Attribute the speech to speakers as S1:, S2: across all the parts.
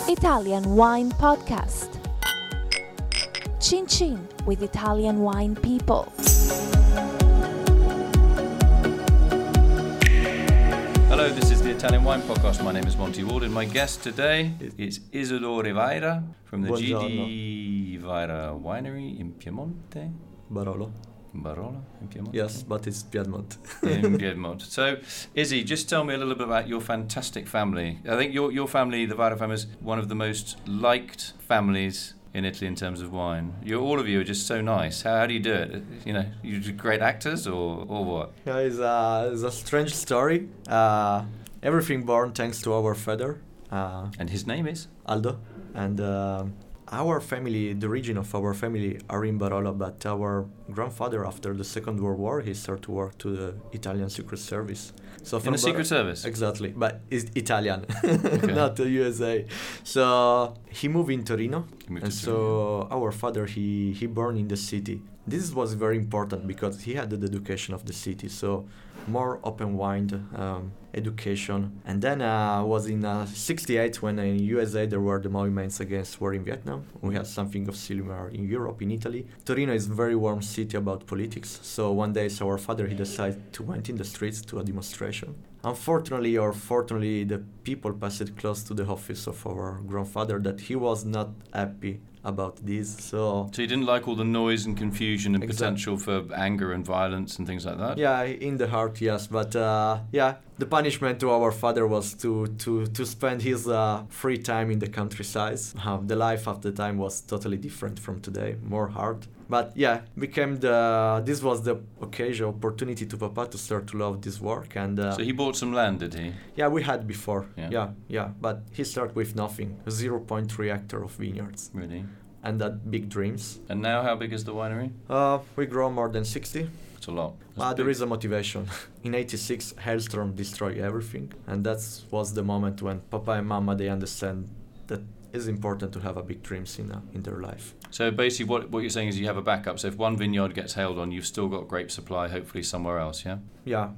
S1: Italian Wine Podcast. Chin Chin with Italian wine people.
S2: Hello, this is the Italian Wine Podcast. My name is Monty Walden. My guest today is Isidore Vaira from the GD Vaira Winery in Piemonte.
S3: Barolo
S2: in Piemonte?
S3: Yes, but it's Piedmont.
S2: In Piedmont. So, Izzy, just tell me a little bit about your fantastic family. I think your family, the Vaira family, is one of the most liked families in Italy in terms of wine. All of you are just so nice. How do you do it? You know, you're great actors or what?
S3: Yeah, it's a strange story. Everything born thanks to our father.
S2: And his name is?
S3: Aldo. And our family, the origin of our family are in Barolo, but our grandfather, after the Second World War, he started to work to the Italian Secret Service. So
S2: In the Secret Service?
S3: Exactly, but it's Italian,
S2: Okay.
S3: not the USA. So he moved in Torino, so our father, he born in the city. This was very important because he had the education of the city, so more open-minded education. And then was in 68 when in USA there were the movements against war in Vietnam. We had something of similar in Europe, in Italy. Torino is a very warm city about politics, so one day our father, he decided to went in the streets to a demonstration. Unfortunately or fortunately, the people passed close to the office of our grandfather that he was not happy about this. So
S2: you didn't like all the noise and confusion and
S3: Exact-
S2: potential for anger and violence and things like that?
S3: yeah, in the heart, yes, but the punishment to our father was to spend his free time in the countryside. The life of the time was totally different from today, more hard. But yeah, this was the occasion, opportunity to Papa to start to love this work. And
S2: So he bought some land, did he?
S3: yeah, we had before.
S2: Yeah.
S3: Yeah, but he started with nothing, 0.3 hectare of vineyards,
S2: Really?
S3: and that big dreams.
S2: And now how big is the winery?
S3: We grow more than 60.
S2: It's a lot. That's
S3: There
S2: big.
S3: is a motivation. In 86, Hailstorm destroyed everything, and that was the moment when Papa and Mama, they understand that it's important to have a big dreams in their life.
S2: So basically what you're saying is you have a backup. So if one vineyard gets hailed on, you've still got grape supply, hopefully somewhere else, yeah?
S3: Yeah.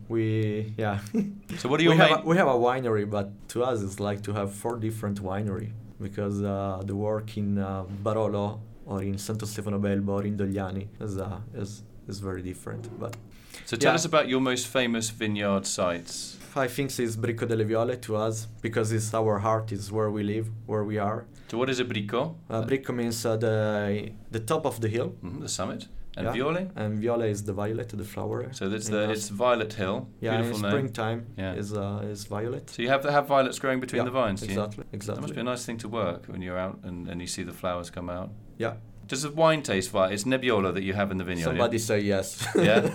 S2: So what are your
S3: we have a winery, but to us it's like to have 4 different winery, because the work in Barolo or in Santo Stefano Belbo or in Dogliani is very different. But
S2: So tell
S3: yeah.
S2: us about your most famous vineyard sites.
S3: I think it's Bricco delle Viole to us, because it's our heart, is where we live, where we are.
S2: So what is a bricco?
S3: Bricco means the top of the hill,
S2: The summit. And
S3: Yeah.
S2: viole?
S3: and Viole is the violet, the flower.
S2: So that's
S3: In
S2: it's Violet Hill.
S3: yeah, in
S2: Beautiful name.
S3: springtime
S2: Yeah.
S3: is violet.
S2: So you have violets growing between
S3: Yeah,
S2: the vines, do you?
S3: Exactly.
S2: That must be a nice thing to work when you're out and you see the flowers come out.
S3: Yeah.
S2: Does the wine taste fine? It's Nebbiolo that you have in the vineyard,
S3: Somebody say yes.
S2: Yeah?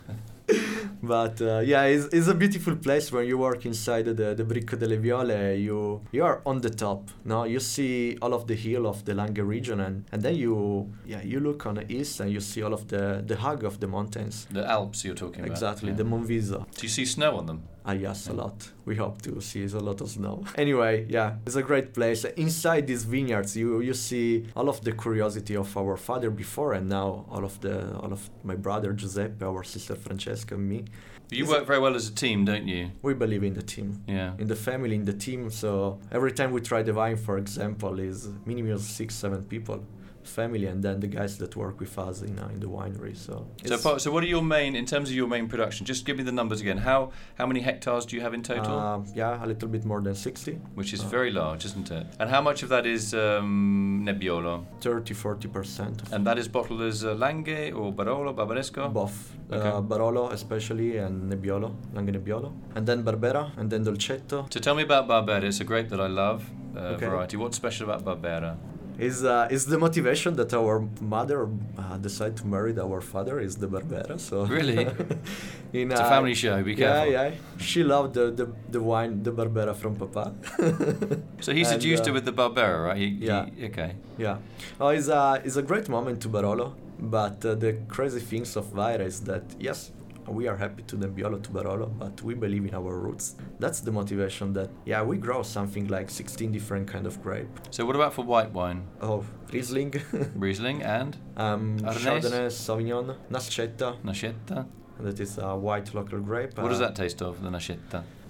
S3: But it's a beautiful place when you work inside the Bricco delle Viole. You are on the top. No, you see all of the hill of the Langhe region, and then you look on the east and you see all of the hug of the mountains.
S2: The Alps you're talking about.
S3: Exactly,
S2: yeah.
S3: the Monvisa.
S2: Do you see snow on them?
S3: Yes, a lot. We hope to see a lot of snow. Anyway, yeah, it's a great place. Inside these vineyards, you see all of the curiosity of our father before and now, all of my brother Giuseppe, our sister Francesca, and me.
S2: You work very well as a team, don't you?
S3: We believe in the team,
S2: Yeah.
S3: in the family, in the team. So every time we try the wine, for example, is minimum 6-7 people. Family, and then the guys that work with us in the winery. So
S2: So what are your main, in terms of your main production, just give me the numbers again. How many hectares do you have in total?
S3: a little bit more than 60,
S2: Which is very large, isn't it? And how much of that is Nebbiolo?
S3: 30-40%.
S2: And that is bottled as Langhe or Barolo, Barbaresco?
S3: Both.
S2: Okay.
S3: Barolo especially, and Nebbiolo, Langhe Nebbiolo. And then Barbera, and then Dolcetto.
S2: So tell me about Barbera. It's a grape that I love,
S3: Okay.
S2: variety. What's special about Barbera?
S3: Is the motivation that our mother decided to marry our father is the Barbera. So
S2: Really? It's a family show, be careful.
S3: Yeah. She loved the wine, the Barbera from Papa.
S2: So he
S3: And,
S2: seduced her with the Barbera, right?
S3: yeah.
S2: Okay.
S3: Yeah. It's a great moment to Barolo, but the crazy things of Vaira is that, yes, we are happy to Nebbiolo, to Barolo, but we believe in our roots. That's the motivation that, we grow something like 16 different kind of grape.
S2: So what about for white wine?
S3: Oh, Riesling,
S2: Riesling and
S3: Chardonnay, Sauvignon, Nascetta,
S2: Nascetta?
S3: that is a white local grape.
S2: What does that taste of, the Nascetta?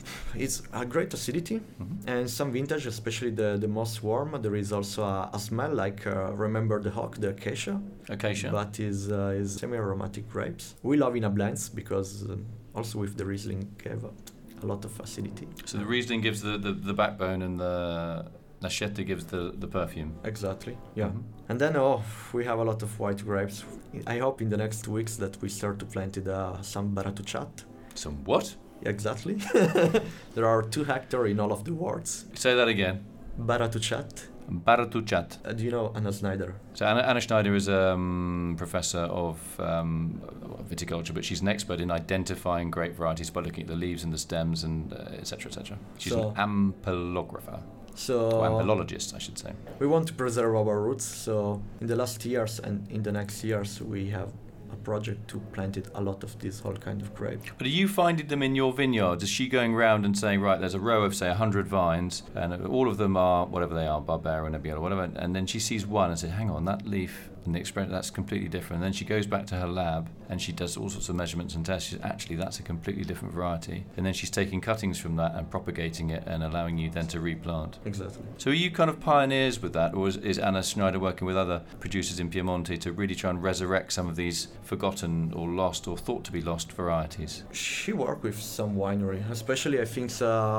S3: It's a great acidity, and some vintage, especially the most warm. There is also a smell like remember the Hock, the acacia.
S2: Acacia.
S3: But is semi-aromatic grapes. We love in a blends because also with the Riesling gave a lot of acidity.
S2: So the Riesling gives the backbone and the Lachette gives the perfume.
S3: Exactly, yeah.
S2: Mhm.
S3: And then we have a lot of white grapes. I hope in the next weeks that we start to plant some Baratuchat.
S2: Some what?
S3: Exactly. There are 2 hectares in all of the wards.
S2: Say that again.
S3: Baratuchat.
S2: Baratuchat.
S3: Do you know Anna Snyder?
S2: So Anna Schneider is a professor of viticulture, but she's an expert in identifying grape varieties by looking at the leaves and the stems and etc. etc. She's an ampelographer. Or ampelologist, I should say.
S3: We want to preserve our roots, so in the last years and in the next years we have a project to plant a lot of this whole kind of grape.
S2: But are you finding them in your vineyards? Is she going around and saying, right, there's a row of, say, 100 vines, and all of them are, whatever they are, Barbera, Nebbiolo, whatever, and then she sees one and says, hang on, that leaf and the experiment, that's completely different. And then she goes back to her lab and she does all sorts of measurements and tests. She says, actually, that's a completely different variety. And then she's taking cuttings from that and propagating it and allowing you then to replant.
S3: Exactly.
S2: So are you kind of pioneers with that, or is Anna Schneider working with other producers in Piemonte to really try and resurrect some of these forgotten or lost or thought to be lost varieties?
S3: She worked with some winery, especially I think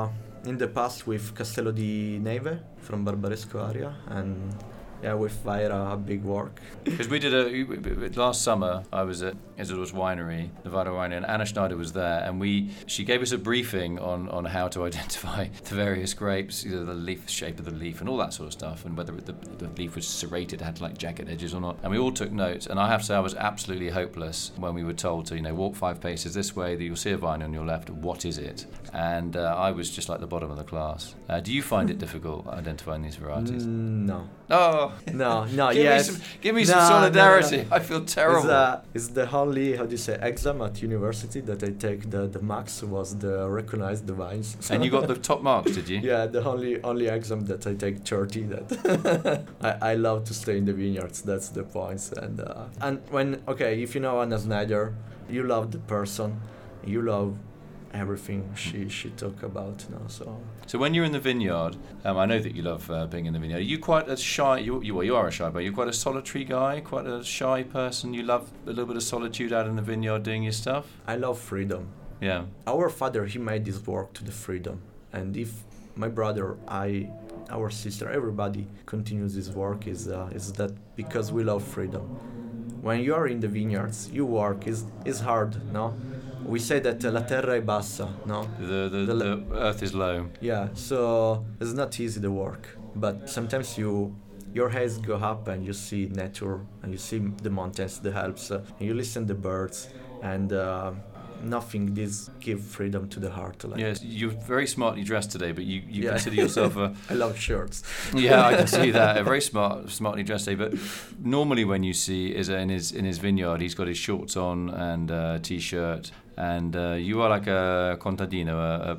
S3: in the past with Castello di Neve from Barbaresco area, and yeah, with Vaira, a big work.
S2: Because we did last summer, I was at Isodor's Winery, the Vaira Winery, and Anna Schneider was there, and she gave us a briefing on how to identify the various grapes, the leaf shape of the leaf and all that sort of stuff, and whether the leaf was serrated, had like jagged edges or not. And we all took notes, and I have to say I was absolutely hopeless when we were told to, walk 5 paces this way, you'll see a vine on your left, what is it? And I was just like the bottom of the class. Do you find it difficult identifying these varieties?
S3: No.
S2: Oh!
S3: No,
S2: give me some solidarity. No. I feel terrible.
S3: It's the only, exam at university that I take the max was the recognized the vines.
S2: And you got the top marks, did you?
S3: Yeah, the only exam that I take 30 that I love to stay in the vineyards, that's the points. And when, if you know Anna Snyder, you love the person, you love everything she talk about now. So
S2: when you're in the vineyard, I know that you love being in the vineyard. Are you quite a shy? You are a shy, but you're quite a solitary guy, quite a shy person. You love a little bit of solitude out in the vineyard doing your stuff.
S3: I love freedom.
S2: Yeah.
S3: Our father, he made this work to the freedom, and if my brother, our sister, everybody continues this work is that because we love freedom. When you are in the vineyards, you work is hard, no. We say that la terra è bassa, no?
S2: The earth is low.
S3: Yeah, so it's not easy the work, but sometimes your heads go up and you see nature and you see the mountains, the Alps, and you listen to the birds, and nothing this give freedom to the heart.
S2: Yes, you're very smartly dressed today, but you consider yourself a...
S3: I love shirts.
S2: Yeah, I can see that. A very smartly dressed today. But normally when you see in his vineyard, he's got his shorts on and a t-shirt. And you are like a contadino,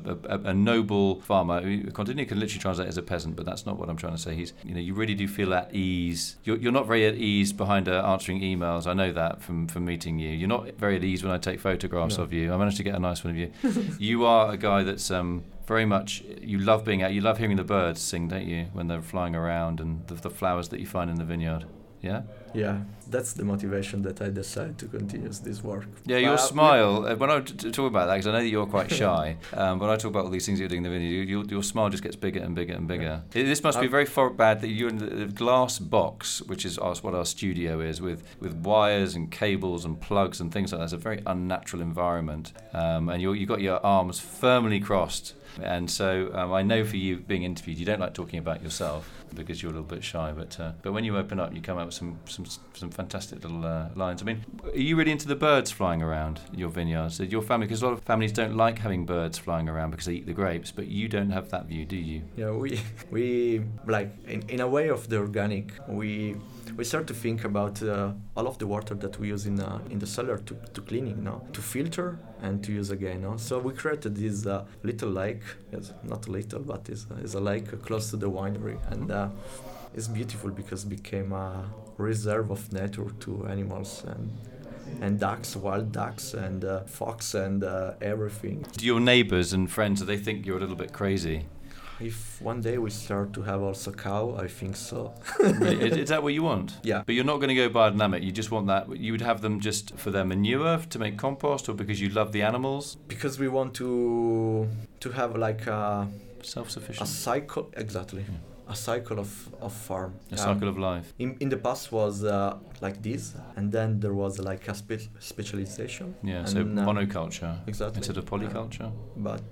S2: a noble farmer. Contadino can literally translate as a peasant, but that's not what I'm trying to say. You really do feel at ease. You're not very at ease behind answering emails. I know that from meeting you. You're not very at ease when I take photographs of you. I managed to get a nice one of you. You are a guy that's very much, you love being out. You love hearing the birds sing, don't you, when they're flying around, and the flowers that you find in the vineyard. Yeah?
S3: Yeah, that's the motivation that I decided to continue this work.
S2: Yeah, your smile, when I talk about that, because I know that you're quite shy, when I talk about all these things you're doing in the video, your smile just gets bigger and bigger and bigger. Yeah. This must be very bad that you're in the glass box, which is what our studio is, with wires and cables and plugs and things like that. It's a very unnatural environment. And you've got your arms firmly crossed. And so I know for you being interviewed, you don't like talking about yourself because you're a little bit shy, but when you open up, you come out with some fantastic little lines. I mean, are you really into the birds flying around your vineyards? Your family, because a lot of families don't like having birds flying around because they eat the grapes, but you don't have that view, do you?
S3: Yeah, we like in a way of the organic, we start to think about all of the water that we use in the cellar to cleaning, to filter and to use again. So we created this little lake, not little, but is a lake close to the winery, and it's beautiful because it became a reserve of nature to animals, and and ducks, wild ducks, and fox, and everything.
S2: Do your neighbours and friends, do they think you're a little bit crazy?
S3: If one day we start to have also cow, I think so.
S2: Really? Is that what you want?
S3: Yeah.
S2: But you're not going to go biodynamic. You just want that. You would have them just for their manure to make compost, or because you love the animals?
S3: Because we want to have like a
S2: Self-sufficient.
S3: cycle, exactly. A cycle of farm.
S2: A cycle of life.
S3: In the past was like this, and then there was like a specialization.
S2: Yeah,
S3: and
S2: so monoculture
S3: exactly
S2: instead of polyculture.
S3: But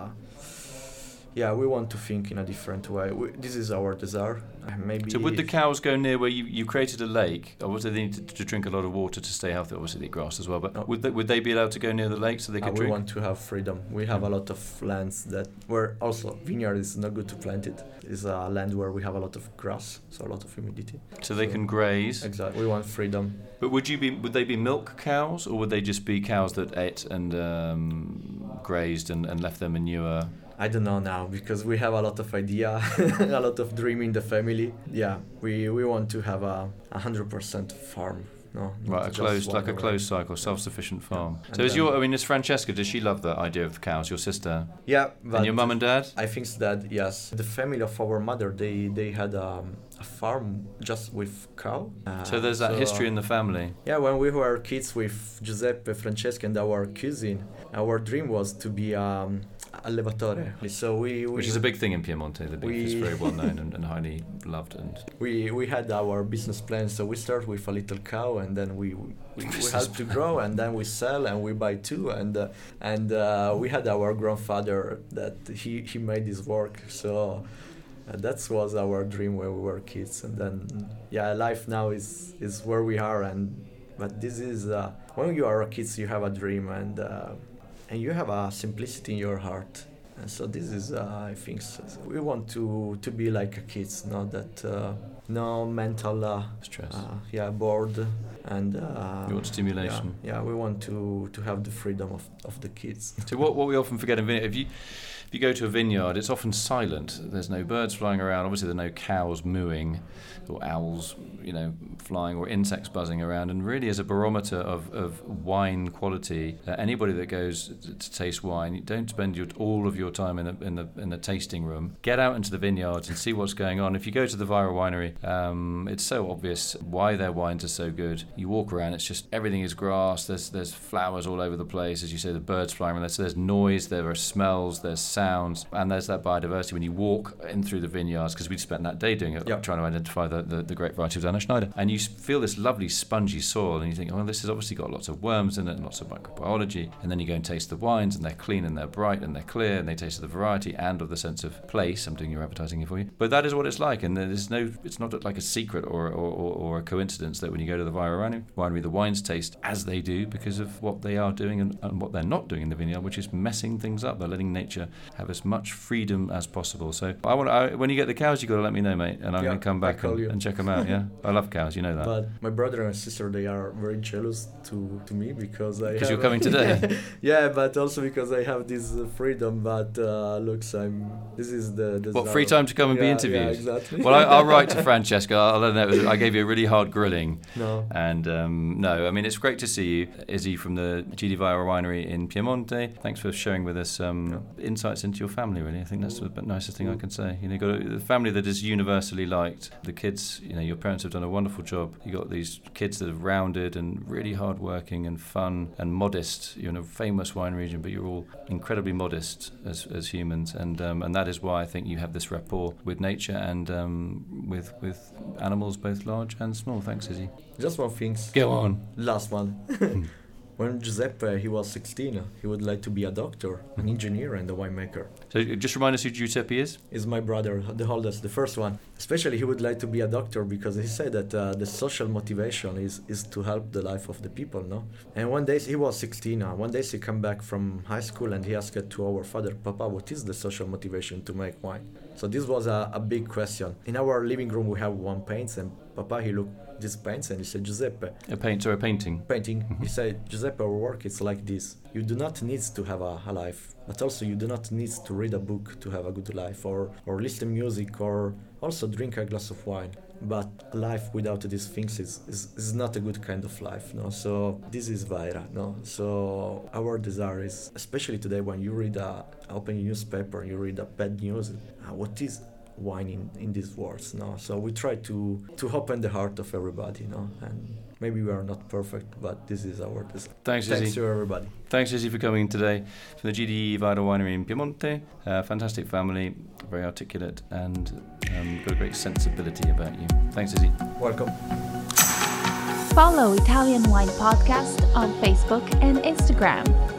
S3: yeah, we want to think in a different way. This is our desire. Maybe.
S2: So would the cows go near where you created a lake? Obviously they need to drink a lot of water to stay healthy. Obviously they eat grass as well. But
S3: No.
S2: would they be allowed to go near the lake so they could
S3: We
S2: drink?
S3: want to have freedom. We have a lot of lands that where also vineyard is not good to plant it. It's a land where we have a lot of grass, so a lot of humidity.
S2: So they can graze.
S3: Exactly. We want freedom.
S2: But would they be milk cows, or would they just be cows that ate and grazed and left their manure?
S3: I don't know now because we have a lot of idea, a lot of dream in the family. Yeah, we want to have a 100% farm. No,
S2: Right,
S3: not just
S2: a
S3: one
S2: closed cycle, self-sufficient farm.
S3: And
S2: So
S3: then-
S2: is Francesca, does she love the idea of the cows, your sister?
S3: Yeah, but
S2: And your mum and dad?
S3: I think that yes, the family of our mother they had a farm just with cow.
S2: So there's that history in the family.
S3: Yeah, when we were kids with Giuseppe, Francesca, and our cousin, our dream was to be allevatore. So we
S2: Which is a big thing in Piemonte. The beef is
S3: we-
S2: very well known and highly loved. And
S3: we had our business plan. So we start with a little cow, and then we help to grow, and then we sell, and we buy two, and we had our grandfather that he made this work. So that was our dream when we were kids, and then yeah, life now is where we are, but this is when you are a kid, you have a dream, and you have a simplicity in your heart. And so this is, I think, we want to be like a kids, not that, no mental
S2: stress.
S3: bored, and
S2: You want stimulation.
S3: Yeah, we want to have the freedom of the kids.
S2: So what we often forget in vineyard, if you go to a vineyard, it's often silent. There's no birds flying around. Obviously, there are no cows mooing, or owls, flying, or insects buzzing around. And really, as a barometer of wine quality, anybody that goes to taste wine, you don't spend all of your time in the tasting room. Get out into the vineyards and see what's going on. If you go to the Vajra Winery, it's so obvious why their wines are so good. You walk around, it's just everything is grass. There's flowers all over the place, as you say, the birds flying around. So there's noise, there are smells, there's sounds, and there's that biodiversity when you walk in through the vineyards, because we'd spent that day doing it,
S3: Yep.
S2: trying to identify the great variety of Danner Schneider, and you feel this lovely spongy soil, and you think, oh, this has obviously got lots of worms in it and lots of microbiology, and then you go and taste the wines, and they're clean and they're bright and they're clear, and they taste of the variety and of the sense of place. I'm doing your advertising here for you, but that is what it's like, and it's not like a secret or a coincidence that when you go to the Vajra Winery, the wines taste as they do because of what they are doing and what they're not doing in the vineyard, which is messing things up. They're letting nature have as much freedom as possible. So when you get the cows, you got to let me know, mate, and I'm going to come back and check them out. Yeah, I love cows, you know that.
S3: But my brother and sister, they are very jealous to me because
S2: you're coming today.
S3: Yeah, but also because I have this freedom. But this is the
S2: what, free time to come and be interviewed?
S3: Yeah, exactly.
S2: Well, I'll write to Francesca. I'll let her know I gave you a really hard grilling.
S3: No.
S2: And no, I mean, it's great to see you, Izzy, from the GD Vajra Winery in Piemonte. Thanks for sharing with us insights into your family, really. I think that's the nicest thing I can say. You've got a family that is universally liked. The kids, your parents have done a wonderful job. You got these kids that are rounded and really hardworking and fun and modest. You're in a famous wine region, but you're all incredibly modest as humans, and that is why I think you have this rapport with nature and with animals, both large and small. Thanks, Izzy.
S3: Just one thing.
S2: Go on.
S3: Last one. When Giuseppe, he was 16, he would like to be a doctor, an engineer, and a winemaker.
S2: So just remind us who Giuseppe is.
S3: Is my brother, the oldest, the first one. Especially he would like to be a doctor because he said that the social motivation is to help the life of the people, no? And one day, he was 16, one day he come back from high school and he asked to our father, Papa, what is the social motivation to make wine? So this was a big question. In our living room we have one paint, and Papa, he looked these paints and he said, Giuseppe.
S2: A painting.
S3: Painting. He said, Giuseppe, our work is like this. You do not need to have a life, but also you do not need to read a book to have a good life, or listen music, or also drink a glass of wine. But life without these things is not a good kind of life, no? So this is Vaira, no? So our desire is, especially today when you read open a newspaper, you read a bad news, what is wine in these words, no? So we try to open the heart of everybody, no? And maybe we are not perfect, but this is our desire.
S2: Thanks
S3: to everybody.
S2: Thanks, Izzy, for coming today. From the GD Vaira Winery in Piemonte, fantastic family, very articulate, and got a great sensibility about you. Thanks, Izzy.
S3: Welcome.
S1: Follow Italian Wine Podcast on Facebook and Instagram.